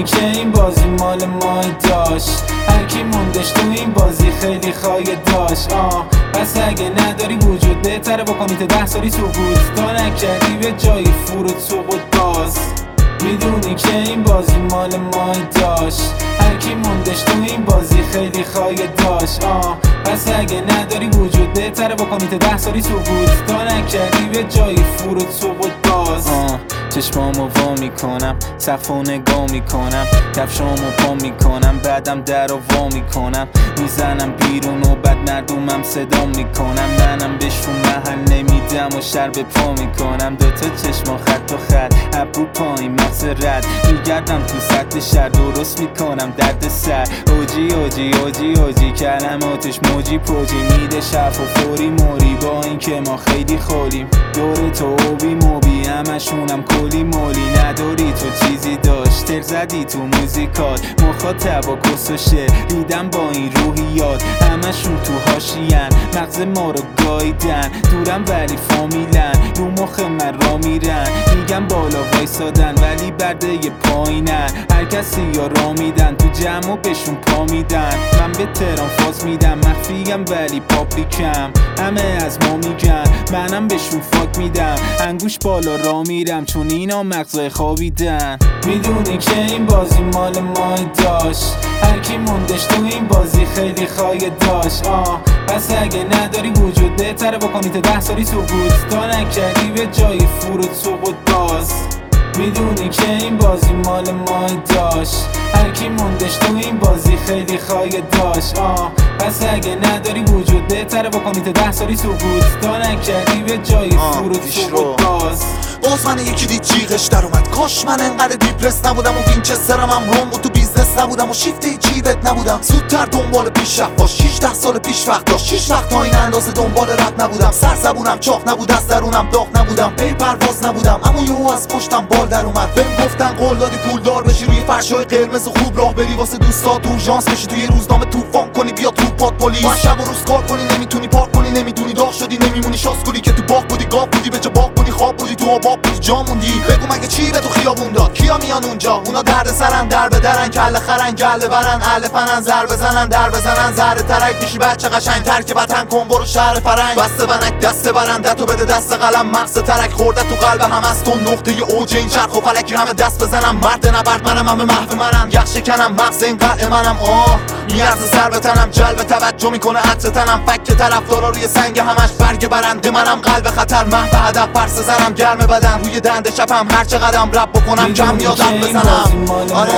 میدونی که این بازی مال ما داشت، هر کی موندش تو این بازی خیلی خواهی داشت. پس اگه نداری وجود بهتره بکنی تا 10 سالی سقوط تا نکردی به جای فرود سقوط باز. میدونی که این بازی مال ما داشت، هر کی موندش تو این بازی خیلی خواهی داشت. پس اگه نداری وجود بهتره بکنی تا 10 سالی سقوط تا نکردی به جای فرود سقوط باز. چشمامو وا میکنم، سقفو نگاه میکنم، کفشامو پا میکنم، بعدم درو وا میکنم، میزنم بیرون و بعد مردمم صدا میکنم. منم بهشون محل نمیدم و شر به پا میکنم. دوتا چشما خط و خط، ابرو پایین مغز رد، میگردم تو سطح شهر درست میکنم درد سر. اوجی اوجی اوجی اوجی کلماتش موجی پوجی میده شرف و فوری موری، با این که ما خیلی خولیم دور تو اوبی موبی همشونم کلی مولی. نداری تو چیزی داشت تر زدی تو موزیکات، مخاطب و کس و شعر دیدم با این روحیات، همشون تو هاشین مغز ما رو گاییدن. دورم ولی فامیلن، رو مخ من را میرن، میگم بالا وایسادن ولی برده پایینن. هر کسی یا را میدن تو جمع و بهشون پا میدن. من به تهران فاز میدم، مخفیم ولی پابلیکم، همه از ما میگن منم بهشون فاک میدم. انگوش بالا را میرم چون اینا مغزای خوابیدن. میدونی که این بازی مال ما داشت، هر کی موندش تو این بازی خیلی خواهی داشت. پس اگه نداری وجود بهتره بکنی تا 10 سالی سقوط تا نکردی به جای فرود سقوط باز. میدونی که این بازی مال ما داشت، هر کی موندش تو این بازی خیلی خواهی داشت. پس اگه نداری وجود بهتره بکنی تا 10 سالی سقوط تا نکردی به جای فرود سقوط باز. باز من یکی دید جیغش در اومد، کاش من انقدر دیپرس نبودم و وینچسترم هم روم بود تو بیزنس نبودم و شیفت جیبت نبودم. زودتر دنبال پیشرفت باش، 18 سال پیش وقت داشت، 6 وقت تا این اندازه دنبال رد نبودم. سرزبونم چاق نبود، از درونم داغ نبودم، پی پرواز نبودم، اما یهو از پشتم بال در اومد. بهم گفتن قول دادی پولدار بشی، روی فرشای قرمز و خوب راه بری، واسه دوستات اورژانس بشی، توی روزنامه طوفان کنی بیا تو پات پلیس. من شب و روز کار کنی نمیتونی پارک کنی، نمیدونی داغ شدی نمیمونی شاسکولی که تو باغ بودی گاو بودی به جا باغ بودی خواب بودی تو آباب بودی جا موندی. بگو مگه چی به تو خیابون داد، کیا میان اونجا؟ اونا درد سرن در به درن، کله خرن گله برن، اهل فنن زر بزنن در بزنن، ذره ترک میشی بچه قشنگ ترک وطن کن برو شهر فرنگ. بسته ونک دسته برنده تو بده دست قلم، مغز ترک خورده تو قلب هم از تو نقطه اوج این چرخ و فلک همه دست بزنم. مرد نبرد منم همه محو منم، یخ شکنم مغز این قلعه منم. میارزه سر به تنم، جلب توجه میکنه عطر تنم، فک طرفدارا روی سنگ همش برگ برنده منم. قلب خطر محو هدف پرس زنم، گرم بدن روی دنده شبم هر چه قدم رب بکنم کم یادم بزنم. آره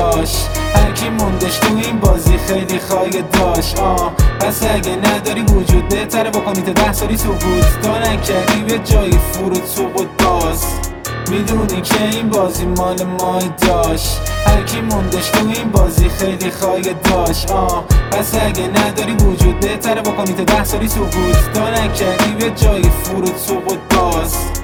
هر کی موندش تو این بازی خیلی خواهی داشت. پس اگه نداری وجود بهتره بکنی تا 10 سالی سقوط تا نکردی به جای فرود سقوط باز. میدونی که این بازی مال ما داشت، هر کی موندش تو این بازی خیلی خواهی داشت. پس اگه نداری وجود بهتره بکنی تا 10 سالی سقوط تا نکردی به جای فرود سقوط باز.